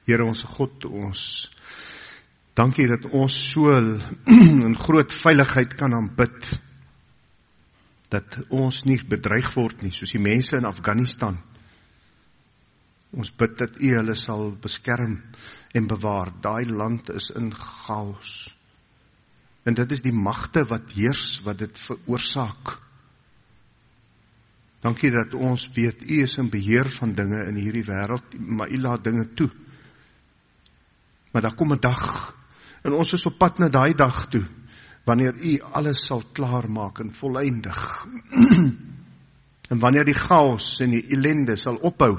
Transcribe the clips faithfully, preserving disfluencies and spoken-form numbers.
Here ons God, ons dankie dat ons so in groot veiligheid kan aanbid, dat ons nie bedreig word nie, soos die mense in Afghanistan. Ons bid dat U hulle sal beskerm en bewaar. Daai land is in chaos. En dit is die magte wat heers, wat dit veroorsaak. Dankie dat ons weet, U is in beheer van dinge in hierdie wêreld, maar U laat dinge toe. Maar daar kom 'n dag, en ons is op pad na daai dag toe, wanneer U alles sal klaarmaak en voleindig. En wanneer die chaos en die ellende sal ophou,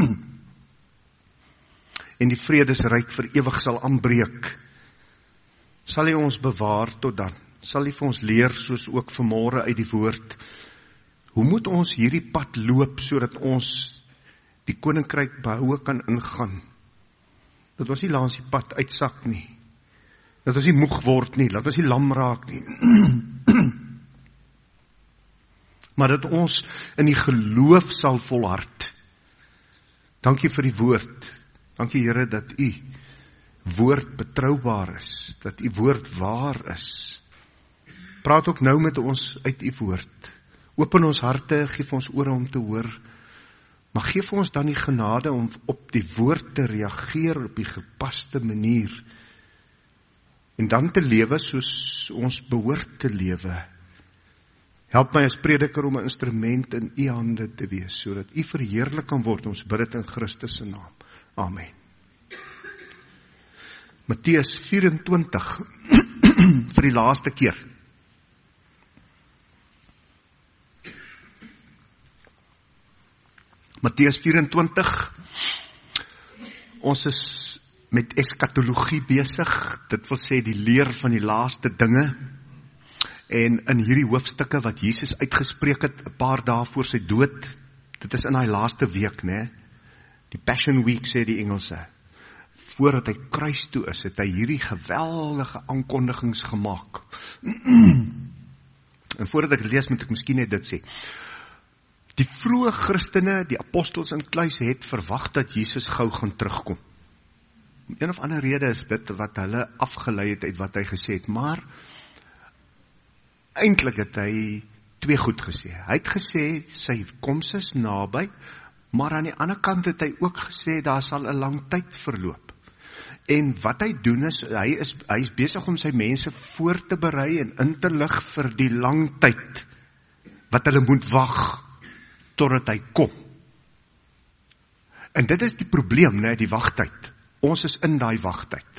en die vredesryk vir ewig sal aanbreek, sal U ons bewaar tot dan, sal U vir ons leer, soos ook vanmôre uit die woord, hoe moet ons hierdie pad loop, sodat ons die koninkryk behoue kan ingaan, dat ons nie langs die pad uitsak nie, dat ons nie moeg word nie, dat ons nie lam raak nie, maar dat ons in die geloof sal volhard. Dankie vir die woord, dankie Here dat U woord betroubaar is, dat U woord waar is. Praat ook nou met ons uit U woord. Open ons harte, geef ons ore om te hoor, maar geef ons dan die genade om op die woord te reageer op die gepaste manier, en dan te lewe soos ons behoort te lewe. Help my as prediker om 'n instrument in U hande te wees, sodat U verheerlik kan word. Ons bid dit in Christus se naam. Amen. Matteus vyf-en-twintig, vir die laaste keer. Matteus vyf-en-twintig, ons is met eskatologie besig, dit wil sê die leer van die laaste dinge, en in hierdie hoofstukke wat Jesus uitgespreek het, 'n paar dae voor sy dood, dit is in hy laaste week, né? Die Passion Week sê die Engelse, voordat hy kruis toe is, het hy hierdie geweldige aankondigings gemaak. En voordat ek lees, moet ek miskien net dit sê. Die vroeë Christene, die apostels in kluis, het verwag dat Jesus gou gaan terugkom. Om een of ander rede is dit wat hulle afgelei het uit wat hy gesê het, maar eintlik het hy twee goed gesê. Hy het gesê, sy koms is naby, maar aan die ander kant het hy ook gesê, daar sal 'n lang tyd verloop. En wat hy doen is, hy is, hy is besig om sy mense voor te berei en in te lig vir die lang tyd, wat hulle moet wag, totdat hy kom. En dit is die probleem, né, die wagtyd. Ons is in daai wagtyd.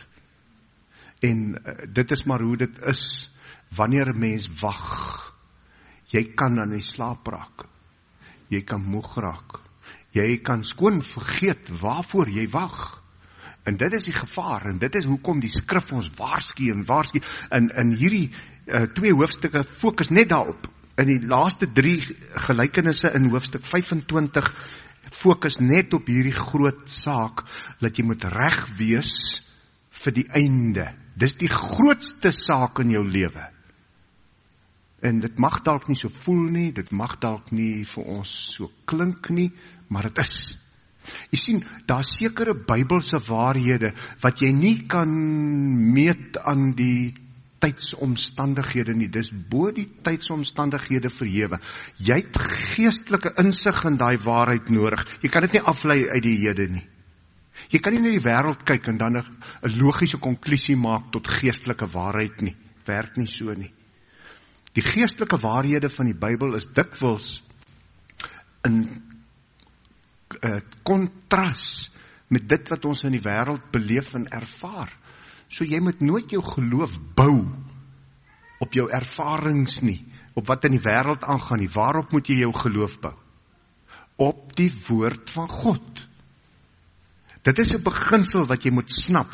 En uh, dit is maar hoe dit is, wanneer 'n mens wag. Jy kan dan nie slaap raak. Jy kan moeg raak. Jy kan skoon vergeet waarvoor jy wag. En dit is die gevaar, en dit is hoekom die skrif ons waarsku en waarsku. En in hierdie uh, twee hoofstukke fokus net daarop. In die laaste drie gelykenisse in hoofstuk vyf-en-twintig fokus net op hierdie groot saak, dat jy moet reg wees vir die einde. Dis die grootste saak in jou lewe. En dit mag dalk nie so voel nie, dit mag dalk nie vir ons so klink nie, maar dit is. Jy sien, daar is sekere Bybelse waarhede, wat jy nie kan meet aan die tydsomstandighede nie, dis bo die tydsomstandighede verhewe. Jy het geestelike insig in daai waarheid nodig, jy kan dit nie aflei uit die hede nie. Jy kan nie na die wêreld kyk en dan 'n logiese konklusie maak tot geestelike waarheid nie, werk nie so nie. Die geestelike waarhede van die Bybel is dikwels in uh, kontras met dit wat ons in die wêreld beleef en ervaar. So jy moet nooit jou geloof bou op jou ervarings nie, op wat in die wêreld aangaan nie. Waarop moet jy jou geloof bou? Op die woord van God. Dit is 'n beginsel wat jy moet snap.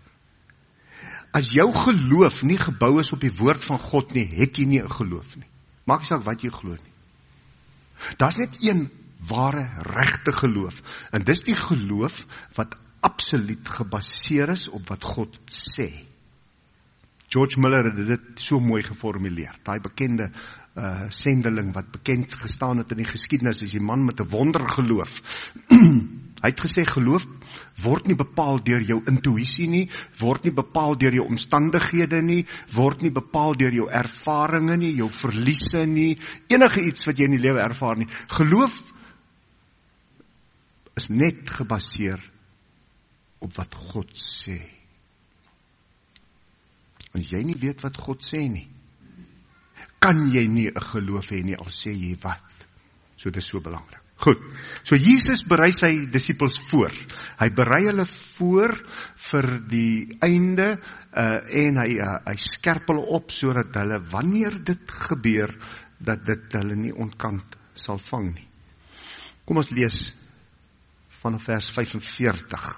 As jou geloof nie gebou is op die woord van God nie, het jy nie 'n geloof nie. Maak nie saak wat jy glo nie. Daar's net een ware, regte geloof. En dis die geloof wat absoluut gebaseer is op wat God sê. George Miller het dit so mooi geformuleer. Daai bekende uh, sendeling wat bekend gestaan het in die geskiedenis, is die man met 'n wondergeloof. Hy het gesê, geloof word nie bepaal deur jou intuïsie nie, word nie bepaal deur jou omstandighede nie, word nie bepaal deur jou ervarings nie, jou verliese nie, enige iets wat jy in die lewe ervaar nie. Geloof is net gebaseer op wat God sê. As jy nie weet wat God sê nie, kan jy nie 'n geloof hê nie, al sê jy wat. So dit is so belangrik. Goed, so Jesus berei sy disippels voor. Hy berei hulle voor vir die einde uh, en hy, uh, hy skerp hulle op sodat hulle, wanneer dit gebeur, dat dit hulle nie ontkant sal vang nie. Kom ons lees vanaf vers vyfenveertig.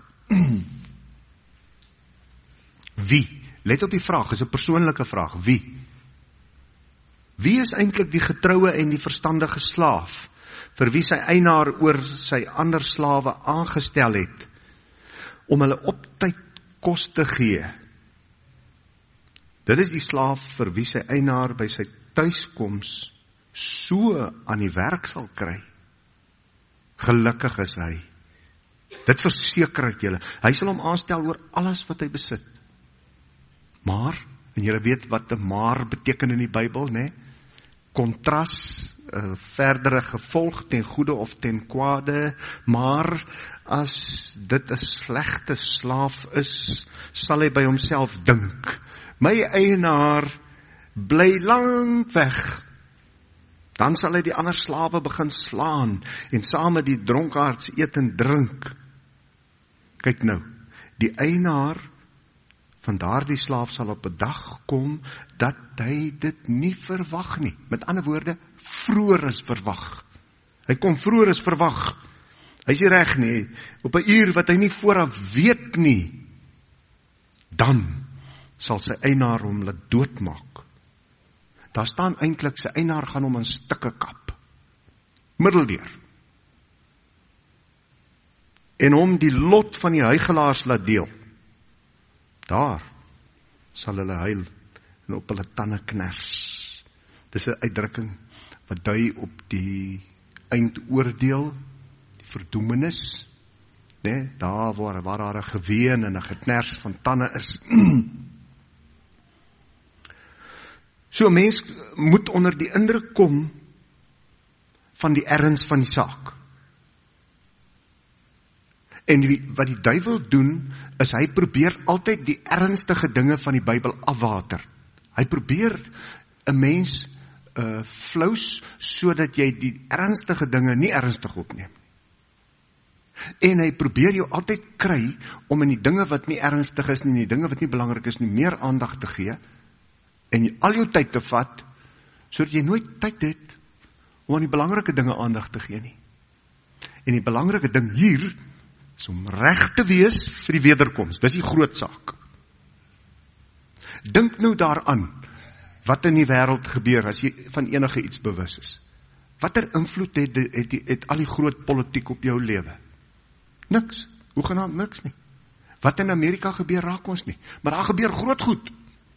Wie? Let op die vraag, is 'n persoonlike vraag. Wie? Wie is eintlik die getroue en die verstandige slaaf, vir wie sy eienaar oor sy ander slawe aangestel het, om hulle op tyd kos te gee? Dit is die slaaf vir wie sy eienaar by sy tuiskoms so aan die werk sal kry. Gelukkig is hy. Dit verseker ek julle. Hy sal hom aanstel oor alles wat hy besit. Maar, en julle weet wat 'n maar beteken in die Bybel, né? Kontras, uh, verdere gevolg ten goeie of ten kwade, maar as dit 'n slegte slaaf is, sal hy by homself dink, my eienaar bly lank weg. Dan sal hy die ander slawe begin slaan en saam met die dronkaards eet en drink. Kyk nou, die eienaar van daardie slaaf sal op 'n dag kom dat hy dit nie verwag nie. Met ander woorde, vroeër is verwag. Hy kom vroeër is verwag. Hy is nie reg nie, op 'n uur wat hy nie vooraf weet nie. Dan sal sy eienaar hom laat doodmaak. Daar staan eintlik, sy eienaar gaan hom in stukke kap. Middeldeur. En hom die lot van die huigelaars laat deel. Daar sal hulle huil en op hulle tande kners. Dis 'n uitdrukking wat dui op die eindoordeel, die verdoemenis, né, daar waar, waar daar 'n geween en 'n gekners van tande is. So 'n mens moet onder die indruk kom van die erns van die saak. En die, wat die duiwel doen, is hy probeer altyd die ernstige dinge van die Bybel afwater. Hy probeer 'n mens uh, flous, sodat jy die ernstige dinge nie ernstig opneem. En hy probeer jou altyd kry, om in die dinge wat nie ernstig is nie, die dinge wat nie belangrik is nie, meer aandag te gee, en al jou tyd te vat, sodat jy nooit tyd het, om aan die belangrike dinge aandag te gee nie. En die belangrike ding hier, is om reg te wees vir die wederkoms. Dis die groot saak. Dink nou daaraan, wat in die wêreld gebeur, as jy van enige iets bewus is. Watter invloed het, het, het, het al die groot politiek op jou lewe? Niks, hoegenaamd niks nie. Wat in Amerika gebeur, raak ons nie. Maar daar gebeur groot goed.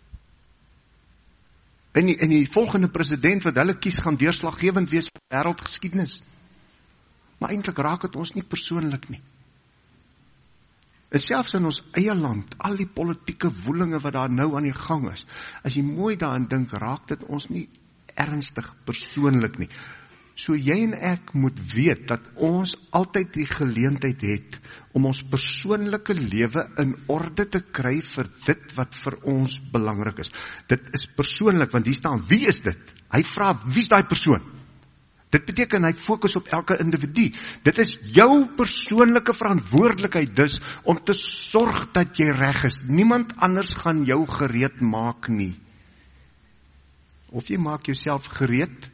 En die, en die volgende president wat hulle kies, gaan deurslaggewend wees vir wêreldgeskiedenis. Maar eintlik raak het ons nie persoonlik nie. En selfs in ons eie land, al die politieke woelinge wat daar nou aan die gang is, as jy mooi daaraan dink, raak dit ons nie ernstig persoonlik nie. So jy en ek moet weet, dat ons altyd die geleentheid het, om ons persoonlike lewe in orde te kry vir dit wat vir ons belangrik is. Dit is persoonlik, want hier staan, wie is dit? Hy vra, wie is die persoon? Dit beteken, hy fokus op elke individu. Dit is jou persoonlike verantwoordelikheid dus, om te sorg dat jy reg is. Niemand anders gaan jou gereed maak nie. Of jy maak jouself gereed,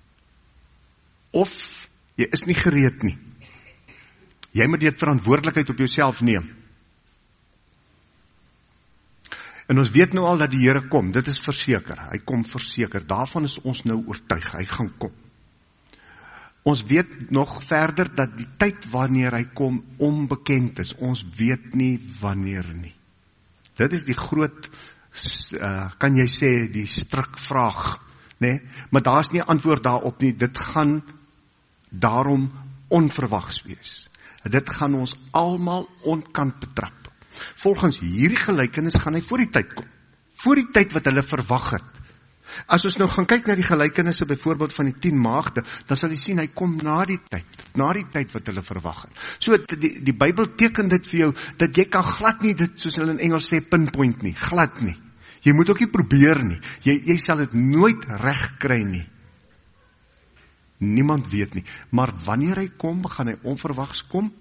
of jy is nie gereed nie. Jy moet die verantwoordelikheid op jouself neem. En ons weet nou al dat die Here kom, dit is verseker. Hy kom verseker, daarvan is ons nou oortuig, hy gaan kom. Ons weet nog verder dat die tyd wanneer hy kom onbekend is. Ons weet nie wanneer nie. Dit is die groot, uh, kan jy sê, die strikvraag, nee? Maar daar is nie antwoord daarop nie. Dit gaan daarom onverwags wees. Dit gaan ons almal onkant betrap. Volgens hierdie gelykenis gaan hy voor die tyd kom. Voor die tyd wat hulle verwag het. As ons nou gaan kyk na die gelykenisse byvoorbeeld van die tien maagde, dan sal jy sien, hy kom na die tyd, na die tyd wat hulle verwag het. So, die, die Bybel teken dit vir jou, dat jy kan glad nie dit, soos hulle in Engels sê, pinpoint nie, glad nie. Jy moet ook nie probeer nie, jy, jy sal dit nooit reg kry nie. Niemand weet nie, maar wanneer hy kom, gaan hy onverwags kom,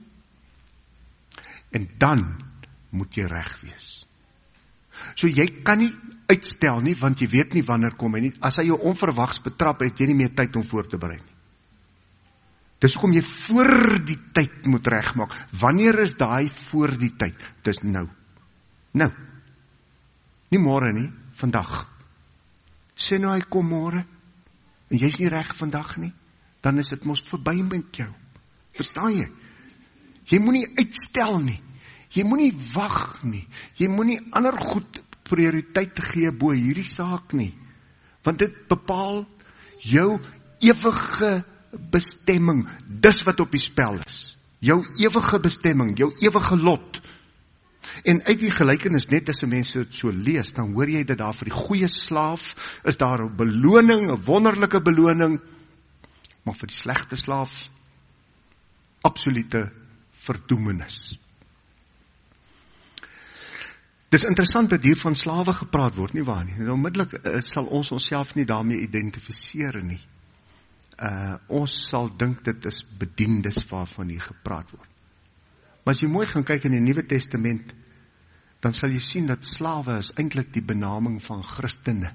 en dan moet jy reg wees. So jy kan nie uitstel nie, want jy weet nie wanneer kom hy nie. As hy jou onverwags betrap, het jy nie meer tyd om voor te berei nie. Dis hoekom jy voor die tyd moet regmaak. Wanneer is daai voor die tyd? Dis nou. Nou. Nie môre nie, vandag. Sê nou hy kom môre, en jy's nie reg vandag nie, dan is dit mos verby met jou. Verstaan jy? Jy moet nie uitstel nie. Jy moet nie wag nie. Jy moet nie ander goed prioriteit te gee bo hierdie saak nie. Want dit bepaal jou ewige bestemming. Dis wat op die spel is. Jou ewige bestemming, jou ewige lot. En uit die gelykenis, net as mense dit so lees, dan hoor jy dat daar vir die goeie slaaf is daar 'n beloning, 'n wonderlike beloning, maar vir die slegte slaaf absolute verdoemenis. Dis interessant dat hier van slawe gepraat word, nie waar nie? En onmiddellik uh, sal ons onsself nie daarmee identifiseer nie. Uh, ons sal dink dit is bediendes waarvan hier gepraat word. Maar as jy mooi gaan kyk in die Nuwe Testament, dan sal jy sien dat slawe is eintlik die benaming van Christene.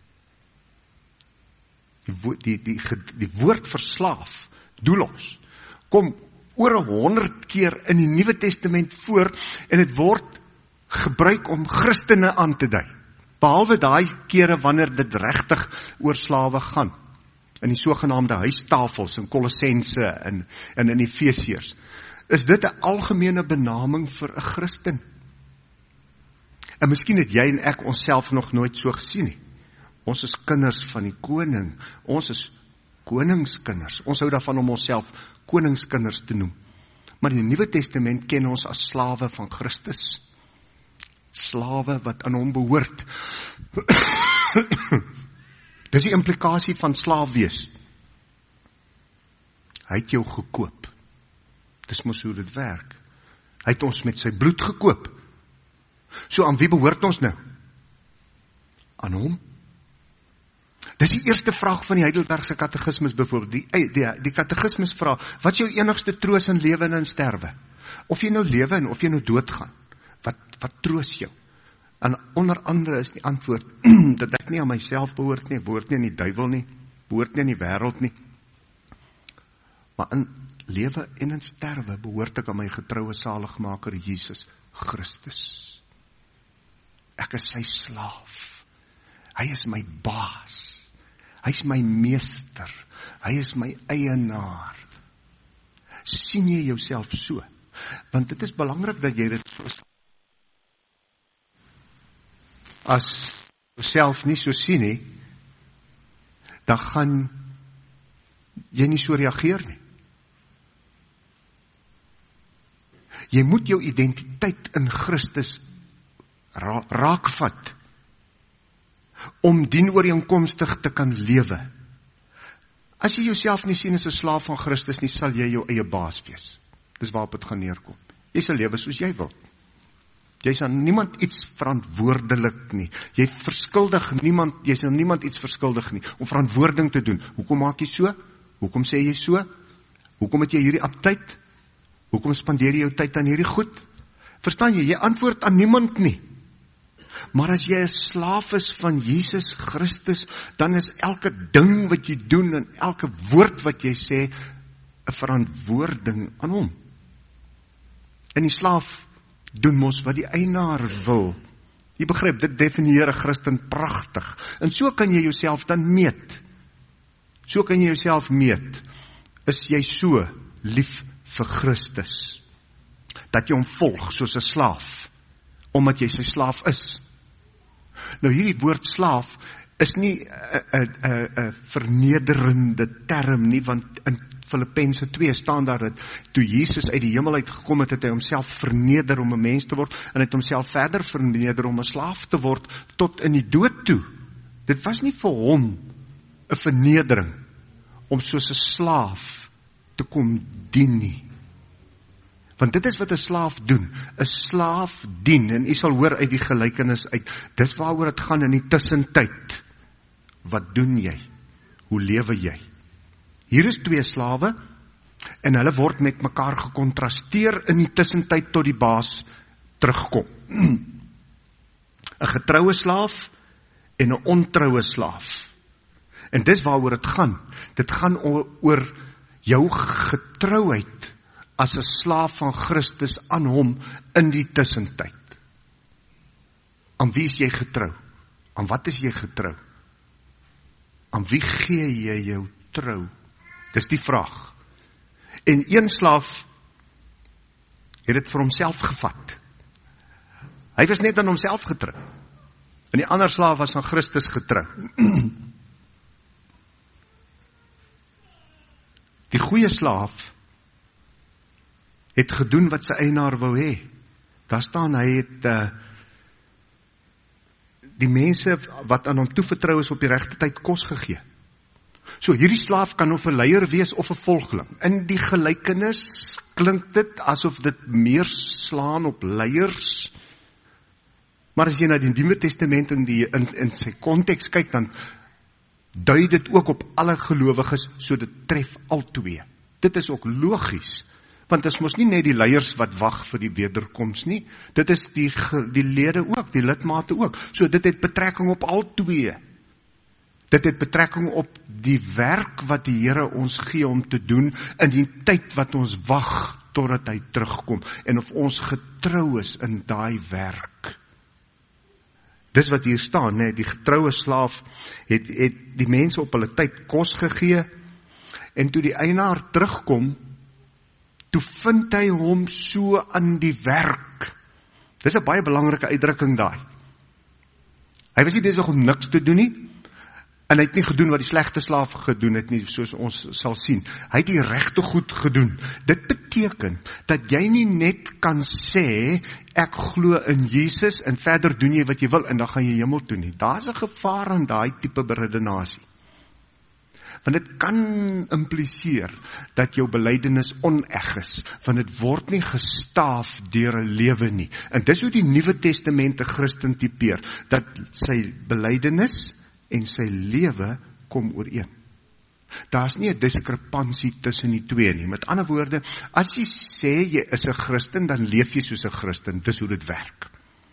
Die, die, die, die woord vir slaaf, doulos, kom oor honderd keer in die Nuwe Testament voor, en dit word gebruik om Christene aan te dui. Behalwe daai kere wanneer dit regtig oor slawe gaan. In die sogenaamde huistafels in Kolossense en, en in Efesiërs. Is dit 'n algemene benaming vir 'n Christen? En miskien het jy en ek onsself nog nooit so gesien nie. Ons is kinders van die koning. Ons is koningskinders. Ons hou daarvan om onsself koningskinders te noem. Maar in die Nuwe Testament ken ons as slawe van Christus. Slawe wat aan hom behoort. Dis die implikasie van slaaf wees. Hy het jou gekoop. Dis mos hoe dit werk. Hy het ons met sy bloed gekoop. So aan wie behoort ons nou? Aan hom. Dis die eerste vraag van die Heidelbergse katekismes byvoorbeeld. Die, die, die katekismes vra, wat is jou enigste troos in lewe en in sterwe? Of jy nou lewe en of jy nou doodgaan. Wat, wat troos jou? En onder andere is die antwoord, dat ek nie aan myself behoort nie, behoort nie aan die duiwel nie, behoort nie aan die wêreld nie. Maar in lewe en in sterwe behoort ek aan my getroue saligmaker Jesus Christus. Ek is sy slaaf. Hy is my baas. Hy is my meester. Hy is my eienaar. Sien jy jouself so? Want dit is belangrik dat jy dit verstaan. As jouself nie so sien nie, dan gaan jy nie so reageer nie. Jy moet jou identiteit in Christus ra- raakvat, om dienooreenkomstig te kan lewe. As jy jouself nie sien as 'n slaaf van Christus nie, sal jy jou eie baas wees. Dis waarop dit gaan neerkom. Jy sal lewe soos jy wil. Jy sal niemand iets verantwoordelik nie. Jy verskuldig niemand, jy sal niemand iets verskuldig nie, om verantwoording te doen. Hoekom maak jy so? Hoekom sê jy so? Hoekom het jy hierdie aptyd? Hoekom spandeer jy jou tyd aan hierdie goed? Verstaan jy, jy antwoord aan niemand nie. Maar as jy 'n slaaf is van Jesus Christus, dan is elke ding wat jy doen en elke woord wat jy sê 'n verantwoording aan hom. En die slaaf doen mos wat die eienaar wil. Jy begryp, dit definieer 'n Christen pragtig. En so kan jy jouself dan meet. So kan jy jouself meet. Is jy so lief vir Christus, dat jy hom volg soos 'n slaaf, omdat jy sy slaaf is? Nou hierdie woord slaaf is nie 'n 'n 'n vernederende term nie, want in Filippense twee staan daar dat toe Jesus uit die hemel uitgekom het, het hy homself verneder om 'n mens te word en het homself verder verneder om 'n slaaf te word tot in die dood toe. Dit was nie vir hom 'n vernedering om soos 'n slaaf te kom dien nie. Want dit is wat 'n slaaf doen. 'n Slaaf dien, en u sal hoor uit die gelykenis uit, dis waaroor dit gaan in die tussentyd. Wat doen jy? Hoe lewe jy? Hier is twee slawe, en hulle word met mekaar gekontrasteer in die tussentyd tot die baas terugkom. 'n Getroue slaaf en 'n ontroue slaaf. En dis waaroor dit gaan. Dit gaan oor jou getrouheid as 'n slaaf van Christus aan hom in die tussentyd. Aan wie is jy getrou? Aan wat is jy getrou? Aan wie gee jy jou trou? Dis die vraag. En een slaaf het dit vir homself gevat. Hy was net aan homself getrou. En die ander slaaf was aan Christus getrou. Die goeie slaaf het gedoen wat sy eienaar wou hê. Daar staan, hy het uh, die mense wat aan hom toevertrou is op die regte tyd kos gegee. So hierdie slaaf kan of 'n leier wees of 'n volgeling. In die gelykenis klink dit asof dit meer slaan op leiers. Maar as jy na die Nuwe Testament in die in, in sy konteks kyk, dan dui dit ook op alle gelowiges, so dit tref albei. Dit is ook logies. Want dit is mos nie net die leiers wat wag vir die wederkoms nie, dit is die, die lede ook, die lidmate ook. So dit het betrekking op al twee. Dit het betrekking op die werk wat die Here ons gee om te doen in die tyd wat ons wag totdat hy terugkom en of ons getrou is in daai werk. Dis wat hier staan, nee, die getroue slaaf het, het die mense op hulle tyd kos gegee en toe die eienaar terugkom, toe vind hy hom so aan die werk. Dis 'n baie belangrike uitdrukking daai. Hy was nie besig om niks te doen nie, en hy het nie gedoen wat die slegte slaaf gedoen het nie, soos ons sal sien. Hy het die regte goed gedoen. Dit beteken dat jy nie net kan sê, ek glo in Jesus, en verder doen jy wat jy wil, en dan gaan jy hemel toe nie. Daar is 'n gevaar aan daai tipe beredenasie. Want dit kan impliseer dat jou belydenis oneg is, want dit word nie gestaaf deur 'n lewe nie. En dis hoe die Nuwe Testament 'n Christen tipeer, dat sy belydenis en sy lewe kom ooreen. Daar's nie 'n diskrepansie tussen die twee nie. Met ander woorde, as jy sê jy is 'n Christen, dan leef jy soos 'n Christen. Dis hoe dit werk.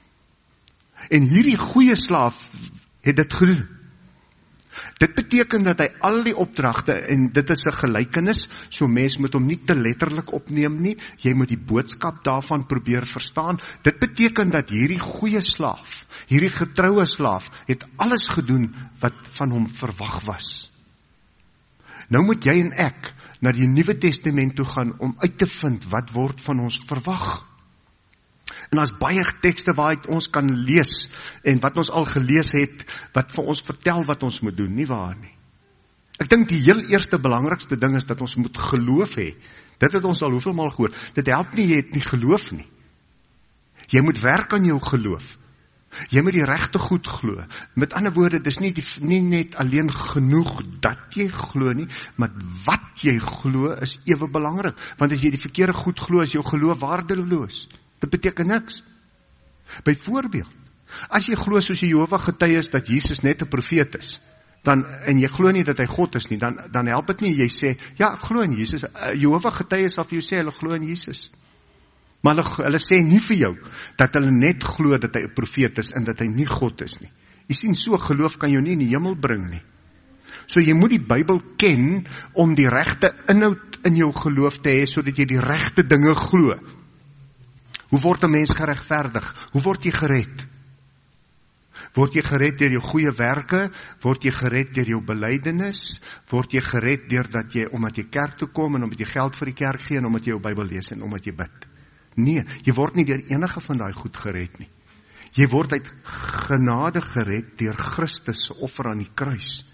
En hierdie goeie slaaf het dit gedoen. Dit beteken dat hy al die opdragte, en dit is 'n gelykenis, so mens moet hom nie te letterlik opneem nie, jy moet die boodskap daarvan probeer verstaan. Dit beteken dat hierdie goeie slaaf, hierdie getroue slaaf, het alles gedoen wat van hom verwag was. Nou moet jy en ek na die Nuwe Testament toe gaan om uit te vind wat word van ons verwag. En daar's baie tekste waaruit ons kan lees, en wat ons al gelees het, wat vir ons vertel wat ons moet doen, nie waar nie. Ek dink die heel eerste belangrikste ding is dat ons moet geloof hê. Dit het ons al hoeveel maal gehoor. Dit help nie, jy het nie geloof nie. Jy moet werk aan jou geloof. Jy moet die regte goed glo. Met ander woorde, dis nie, die, nie net alleen genoeg dat jy glo nie, maar wat jy glo is ewe belangrik. Want as jy die verkeerde goed glo, is jou geloof waardeloos. Dit beteken niks. Byvoorbeeld, as jy glo soos die Jehova getuies dat Jesus net 'n profeet is, dan, en jy glo nie dat hy God is nie, dan, dan help dit nie, jy sê, ja, ek glo in Jesus. Jehova getuies sal vir jou sê, hulle glo in Jesus. Maar hulle, hulle sê nie vir jou, dat hulle net glo dat hy 'n profeet is, en dat hy nie God is nie. Jy sien, so geloof kan jou nie in die hemel bring nie. So jy moet die Bybel ken, om die regte inhoud in jou geloof te hê, sodat jy die regte dinge glo. Hoe word 'n mens geregverdig? Hoe word jy gered? Word jy gered deur jou goeie werke? Word jy gered deur jou belydenis? Word jy gered deurdat jy, omdat jy kerk toe kom, en omdat jy geld vir die kerk gee, en omdat jy jou Bybel lees, en omdat jy bid? Nee, jy word nie deur enige van daai goed gered nie. Jy word uit genade gered deur Christus se offer aan die kruis.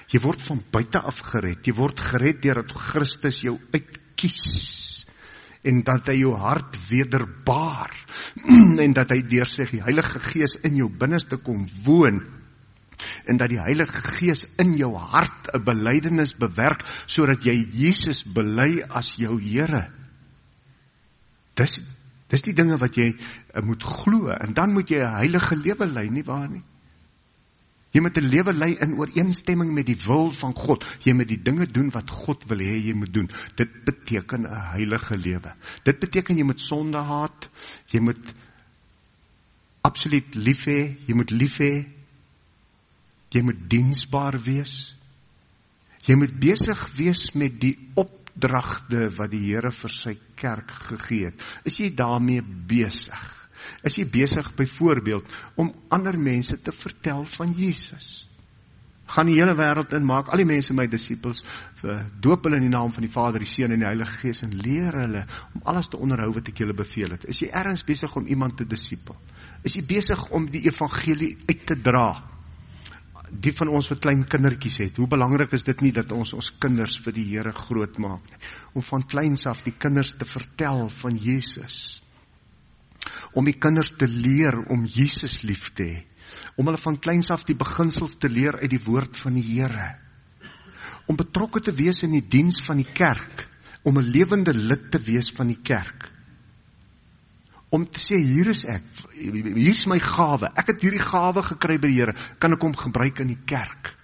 Jy word van buite af gered. Jy word gered deurdat Christus jou uitkies. En dat hy jou hart wederbaar. En dat hy deur sy Heilige Gees in jou binneste kom woon. En dat die Heilige Gees in jou hart 'n belydenis bewerk, sodat jy Jesus bely as jou Here. Dis, dis die dinge wat jy uh, moet glo, en dan moet jy 'n heilige lewe lei, nie waar nie? Jy moet 'n lewe lei in ooreenstemming met die wil van God. Jy moet die dinge doen wat God wil hê jy moet doen. Dit beteken 'n heilige lewe. Dit beteken jy moet sonde haat, jy moet absoluut lief hê, jy moet lief hê, jy moet diensbaar wees. Jy moet besig wees met die opdragte wat die Here vir sy kerk gegee het. Is jy daarmee besig? Is jy besig byvoorbeeld om ander mense te vertel van Jesus? Gaan die hele wêreld in, maak al die mense my disippels, doop hulle in die naam van die Vader, die Seun en die Heilige Gees, en leer hulle om alles te onderhou wat ek julle beveel het. Is jy ergens besig om iemand te disipel? Is jy besig om die evangelie uit te dra? Die van ons wat klein kindertjies het, hoe belangrik is dit nie dat ons ons kinders vir die Here groot maak nie? Om van kleins af die kinders te vertel van Jesus. Om die kinders te leer om Jesus lief te hê. Om hulle van kleins af die beginsels te leer uit die woord van die Here. Om betrokke te wees in die diens van die kerk. Om 'n lewende lid te wees van die kerk. Om te sê, hier is ek, hier is my gawe, ek het hierdie gawe gekry by die Here, kan ek hom gebruik in die kerk.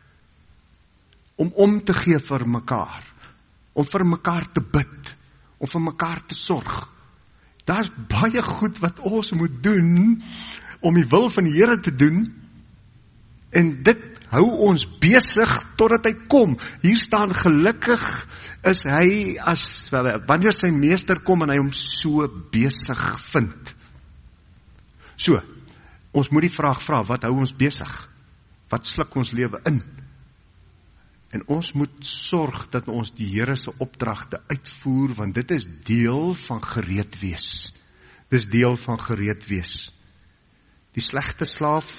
Om om te gee vir mekaar, om vir mekaar te bid, om vir mekaar te sorg. Daar is baie goed wat ons moet doen, om die wil van die Here te doen, en dit hou ons besig totdat hy kom. Hier staan, gelukkig is hy, as wanneer sy meester kom en hy hom so besig vind. So, ons moet die vraag vra, wat hou ons besig? Wat sluk ons lewe in? En ons moet sorg dat ons die Here se opdragte uitvoer, want dit is deel van gereed wees. Dit is deel van gereed wees. Die slegte slaaf,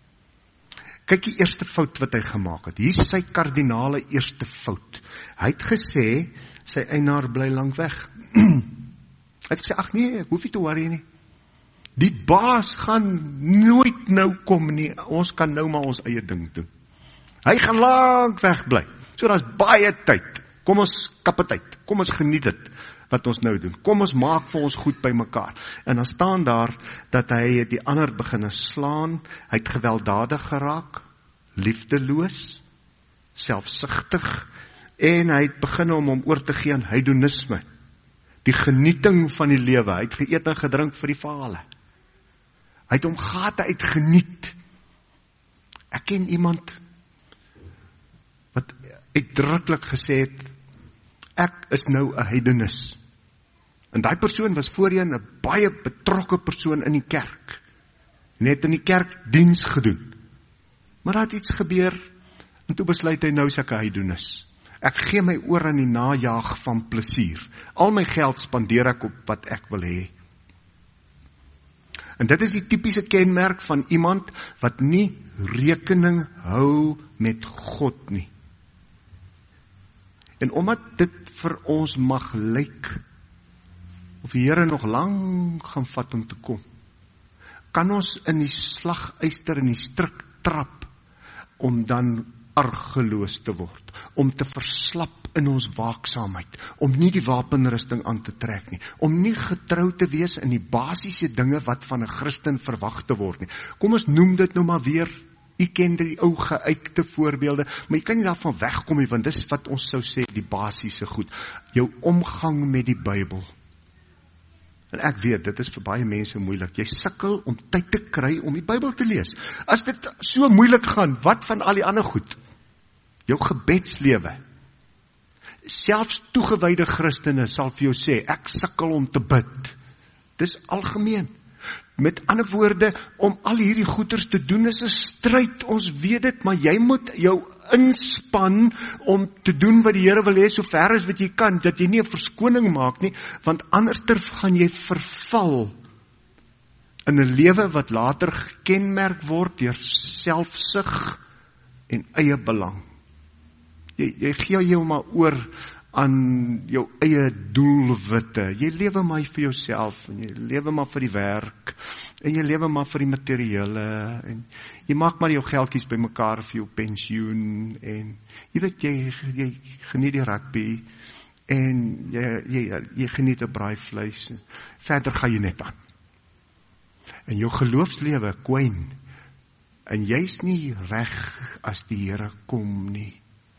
kyk die eerste fout wat hy gemaak het. Hier is sy kardinale eerste fout. Hy het gesê, sy eienaar bly lank weg. Hy het gesê, ag nee, ek hoef nie te worry nie. Die baas gaan nooit nou kom nie, ons kan nou maar ons eie ding doen. Hy gaan lank weg bly. So daar's baie tyd. Kom ons kap dit uit. Kom ons geniet dit wat ons nou doen. Kom ons maak vir ons goed by mekaar. En dan staan daar dat hy die ander begin slaan, hy het gewelddadig geraak, liefdeloos, selfsugtig, en hy het begin om hom oor te gee aan heidonisme. Die genieting van die lewe. Hy het geëet en gedrink vir die vale. Hy het hom gate uit geniet. Ek ken iemand wat uitdruklik gesê het, ek is nou 'n heidenis. En daai persoon was voorheen 'n baie betrokke persoon in die kerk. Net in die kerk diens gedoen. Maar daar het iets gebeur, en toe besluit hy nou is ek 'n heidenis. Ek gee my oor aan die najaag van plesier. Al my geld spandeer ek op wat ek wil hê. En dit is die tipiese kenmerk van iemand wat nie rekening hou met God nie. En omdat dit vir ons mag lyk, of die Here nog lank gaan vat om te kom, kan ons in die slagyster in die strik trap, om dan argeloos te word, om te verslap in ons waaksaamheid, om nie die wapenrusting aan te trek nie, om nie getrou te wees in die basiese dinge wat van 'n Christen verwag te word nie. Kom ons noem dit nou maar weer, u ken die ou geuite voorbeelde, maar jy kan nie daarvan wegkom nie, want dis wat ons sou sê, die basiese goed, jou omgang met die Bybel. En ek weet, dit is vir baie mense moeilik. Jy sukkel om tyd te kry om die Bybel te lees. As dit so moeilik gaan, wat van al die ander goed? Jou gebedslewe. Selfs toegewyde Christene sal vir jou sê, ek sukkel om te bid. Dis algemeen. Met ander woorde, om al hierdie goeders te doen is 'n stryd, ons weet dit, maar jy moet jou inspan om te doen wat die Here wil hê, so ver as wat jy kan, dat jy nie 'n verskoning maak nie, want anderster gaan jy verval in 'n lewe wat later gekenmerk word deur selfsug en eie belang. jy, jy gee jou maar oor aan jou eie doelwitte. Jy lewe maar vir jouself, en jy lewe maar vir die werk, en jy lewe maar vir die materiële, en jy maak maar jou geldjies bymekaar vir jou pensioen, en jy weet, jy, jy geniet die rugby, en jy, jy, jy geniet 'n braaivleis, verder gaan jy net aan. En jou geloofslewe kwyn, en jy's nie reg as die Here kom nie.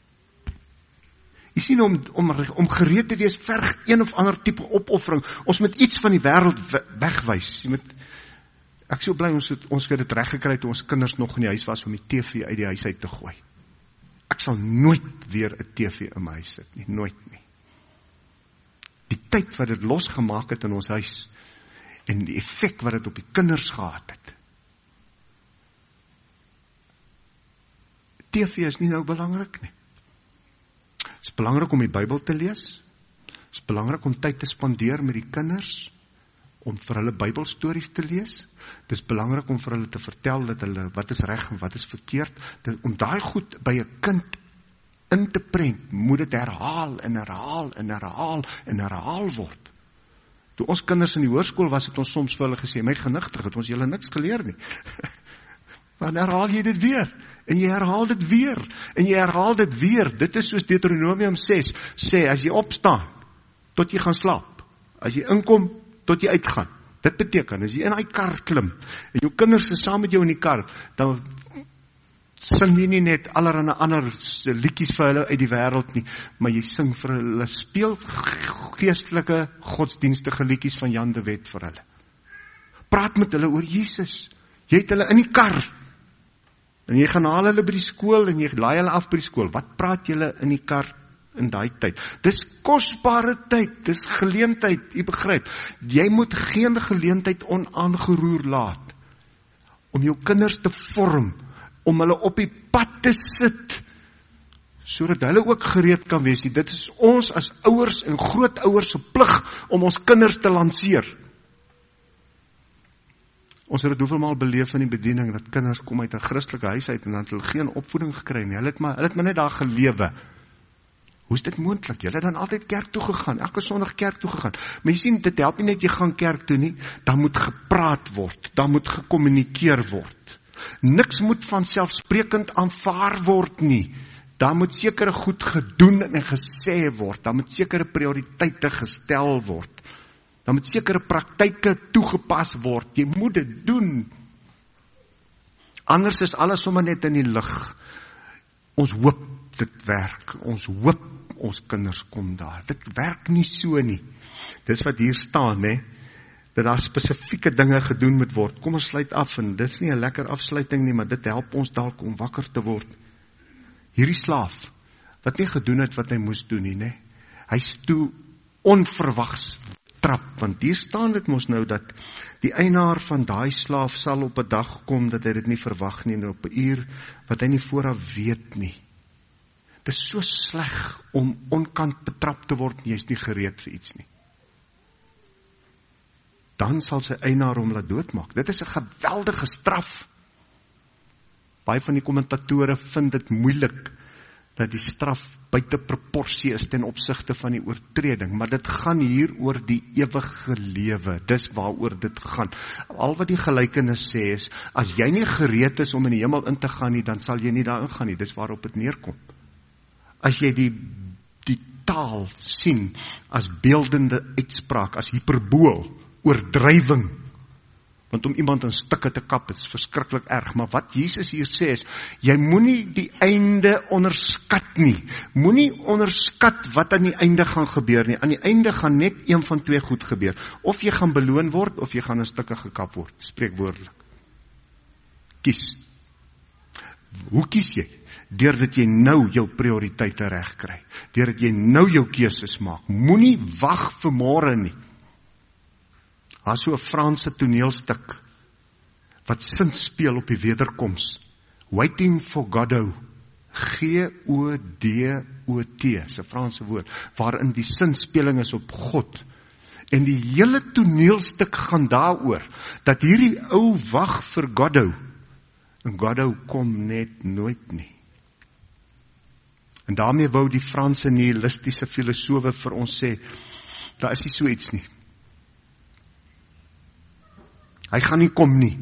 Jy sien, om, om, om gereed te wees, verg een of ander tipe opoffering. Ons moet iets van die wêreld wegwys. Jy moet, ek is so bly, ons het, ons het dit reg gekry toe ons kinders nog in die huis was, om die T V uit die huis uit te gooi. Ek sal nooit weer 'n T V in my huis sit nie, nooit nie. Die tyd wat dit losgemaak het in ons huis, en die effek wat dit op die kinders gehad het. T V is nie nou belangrik nie. Het is belangrik om die Bybel te lees. Het is belangrik om tyd te spandeer met die kinders, om vir hulle Bybelstories te lees. Het is belangrik om vir hulle te vertel dat hulle wat is reg en wat is verkeerd. Om daai goed by 'n kind in te prent, moet dit herhaal en herhaal en herhaal en herhaal word. Toe ons kinders in die hoërskool was, het ons soms vir hulle gesê, my genigtig, het ons julle niks geleer nie. Dan herhaal jy dit weer, en jy herhaal dit weer, en jy herhaal dit weer. Dit is soos Deuteronomium ses, sê, as jy opstaan, tot jy gaan slaap, as jy inkom, tot jy uitgaan. Dit beteken, as jy in die kar klim, en jou kinders is saam met jou in die kar, dan sing jy nie net allerhande ander liedjies vir hulle uit die wêreld nie, maar jy sing vir hulle, speel geestelike, godsdienstige liedjies van Jan de Wet vir hulle. Praat met hulle oor Jesus. Jy het hulle in die kar, en jy gaan haal hulle by die skool, en jy laai hulle af by die skool. Wat praat julle in die kar in daai tyd? Dis kosbare tyd, dis geleentheid, jy begryp. Jy moet geen geleentheid onaangeroer laat, om jou kinders te vorm, om hulle op die pad te sit, sodat hulle ook gereed kan wees. Dit is ons as ouers en grootouers se plig, om ons kinders te lanseer. Ons het dit hoeveel maal beleef in die bediening, dat kinders kom uit 'n Christelike huis uit, en dan het hulle geen opvoeding gekry nie. Hulle het maar, hulle het maar net daar gelewe. Hoe is dit moontlik? Julle het dan altyd kerk toe gegaan, elke Sondag kerk toe gegaan. Maar jy sien, dit help nie net jy gaan kerk toe nie, dan moet gepraat word, dan moet gekommunikeer word. Niks moet vanselfsprekend aanvaar word nie. Daar moet sekere goed gedoen en gesê word, daar moet sekere prioriteite gestel word. Dan moet sekere praktyke toegepas word. Jy moet dit doen. Anders is alles sommer net in die lug. Ons hoop dit werk. Ons hoop ons kinders kom daar. Dit werk nie so nie. Dis wat hier staan, hè. Dat daar spesifieke dinge gedoen moet word. Kom ons sluit af, en dis nie 'n lekker afsluiting nie, maar dit help ons dalk om wakker te word. Hierdie slaaf, wat nie gedoen het wat hy moes doen nie, né? Hy's toe onverwags trap, want hier staan dit mos nou, dat die eienaar van daai slaaf sal op 'n dag kom, dat hy dit nie verwag nie, en op 'n uur, wat hy nie vooraf weet nie. Dit is so sleg om onkant betrap te word, en jy is nie gereed vir iets nie. Dan sal sy eienaar hom laat doodmaak. Dit is 'n geweldige straf. Baie van die kommentatore vind dit moeilik, dat die straf buite proporsie is ten opsigte van die oortreding, maar dit gaan hier oor die ewige lewe, dis waaroor dit gaan. Al wat die gelykenis sê is, as jy nie gereed is om in die hemel in te gaan nie, dan sal jy nie daarin gaan nie, dis waarop dit neerkom. As jy die, die taal sien, as beeldende uitspraak, as hyperbool, oordrywing, want om iemand in stukke te kap, is verskriklik erg, maar wat Jesus hier sê is, jy moenie die einde onderskat nie, moenie onderskat wat aan die einde gaan gebeur nie, aan die einde gaan net een van twee goed gebeur, of jy gaan beloon word, of jy gaan in stukke gekap word, spreekwoordelik. Kies. Hoe kies jy? Deurdat jy nou jou prioriteite reg kry, deurdat jy nou jou keuses maak, moenie wag vir môre nie. Daar is so 'n Franse toneelstuk wat sin speel op die wederkoms. Waiting for Godot. G O D O T, is 'n Franse woord, waarin die sinspeling is op God. En die hele toneelstuk gaan daaroor, dat hierdie ou wag vir Godot, en Godot kom net nooit nie. En daarmee wou die Franse nihilistiese filosofe vir ons sê, daar is nie so iets nie. Hy gaan nie kom nie.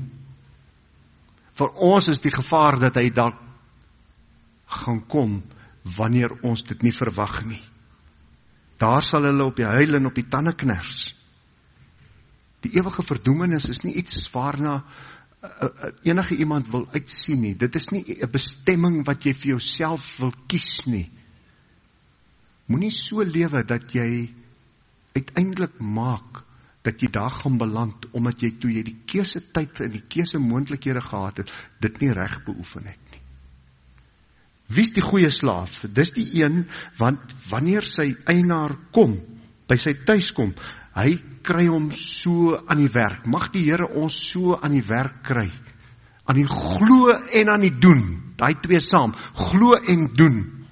Vir ons is die gevaar dat hy dalk gaan kom, wanneer ons dit nie verwag nie. Daar sal hulle op die huil en op die tande kners. Die ewige verdoemenis is nie iets waarna uh, uh, enige iemand wil uitsien nie. Dit is nie 'n bestemming wat jy vir jouself wil kies nie. Moenie so lewe dat jy uiteindelik maak dat jy daar gaan beland, omdat jy toe jy die keuse tyd en die keuse moontlikhede gehad het, dit nie reg beoefen het nie. Wie is die goeie slaaf? Dis die een, want wanneer sy eienaar kom, by sy tuis kom, hy kry hom so aan die werk. Mag die Here ons so aan die werk kry. Aan die glo en aan die doen. Daai twee saam. Glo en doen.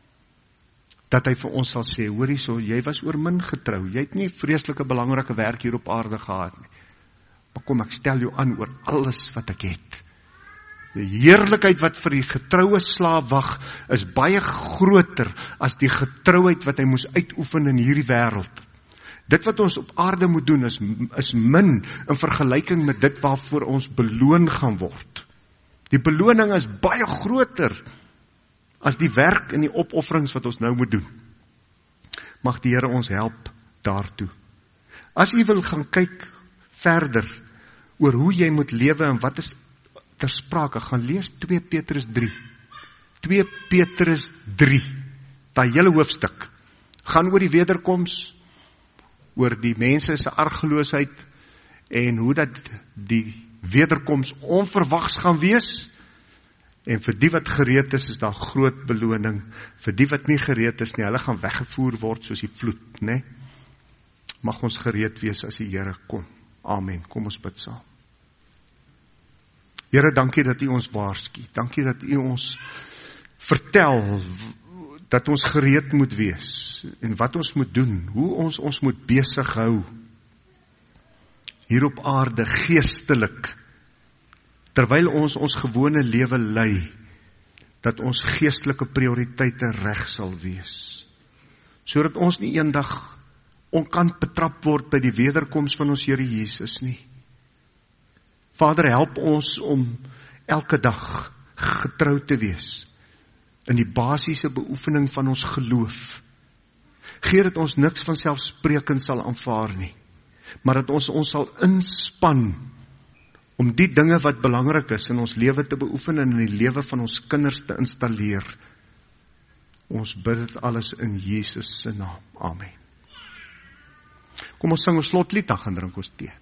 Dat hy vir ons sal sê, hoor hierso, jy was oor min getrou. Jy het nie vreeslike belangrike werk hier op aarde gehad nie. Maar kom, ek stel jou aan oor alles wat ek het. Die heerlikheid wat vir die getroue slaaf wag, is baie groter as die getrouheid wat hy moes uitoefen in hierdie wêreld. Dit wat ons op aarde moet doen is, is min in vergelyking met dit waarvoor ons beloon gaan word. Die beloning is baie groter as die werk en die opofferings wat ons nou moet doen. Mag die Here ons help daartoe. As jy wil gaan kyk verder oor hoe jy moet lewe en wat is ter sprake, gaan lees twee Petrus drie. twee Petrus drie. Daai hele hoofstuk gaan oor die wederkoms, oor die mense se argeloosheid en hoe dat die wederkoms onverwags gaan wees. En vir die wat gereed is, is daar groot beloning. Vir die wat nie gereed is nie, hulle gaan weggevoer word soos die vloed, né? Mag ons gereed wees as die Here kom. Amen. Kom ons bid saam. Here, dankie dat U ons waarsku. Dankie dat U ons vertel dat ons gereed moet wees en wat ons moet doen, hoe ons ons moet besig hou hier op aarde geestelik, terwyl ons ons gewone lewe lei, dat ons geestelike prioriteite reg sal wees, sodat ons nie eendag onkant betrap word by die wederkoms van ons Here Jesus nie. Vader, help ons om elke dag getrou te wees in die basiese beoefening van ons geloof. Gee dat ons niks van selfsprekend sal aanvaar nie, maar dat ons ons sal inspan om die dinge wat belangrik is in ons lewe te beoefen en in die lewe van ons kinders te installeer. Ons bid dit alles in Jesus se naam. Amen. Kom ons sing ons slotlied, dan gaan drink ons tee.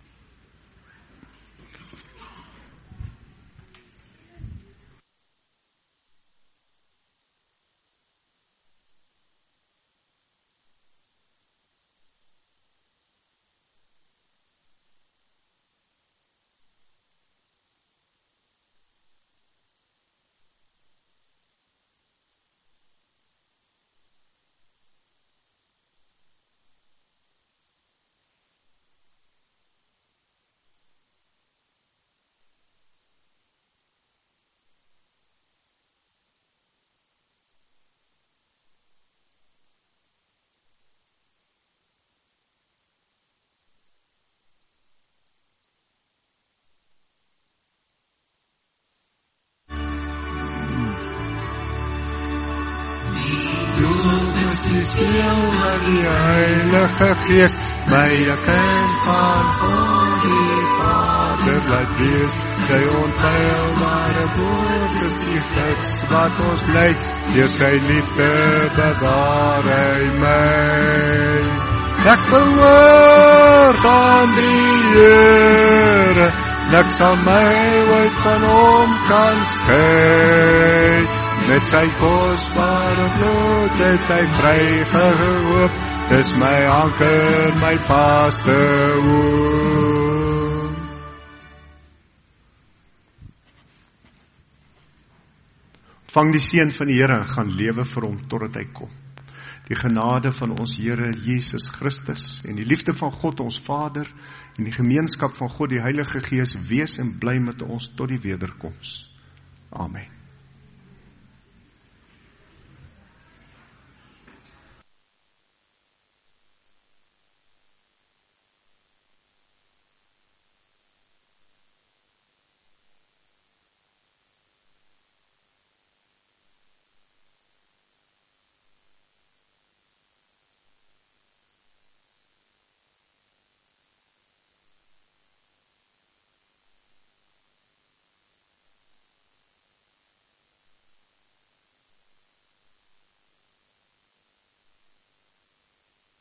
Seel die Heilige Gees, my een kind van God die Vader laat wees, sy onfeilbare woord is die gids wat ons lei, deur sy liefde bewaar hy my. Ek behoort aan die Here, niks sal my ooit van hom kan skei. Met sy kosbare bloed het hy vrygekoop, dis my anker, my vaste hoop. Vang die seën van die Here en gaan lewe vir hom totdat hy kom. Die genade van ons Here Jesus Christus en die liefde van God ons Vader en die gemeenskap van God die Heilige Gees wees en bly met ons tot die wederkoms. Amen.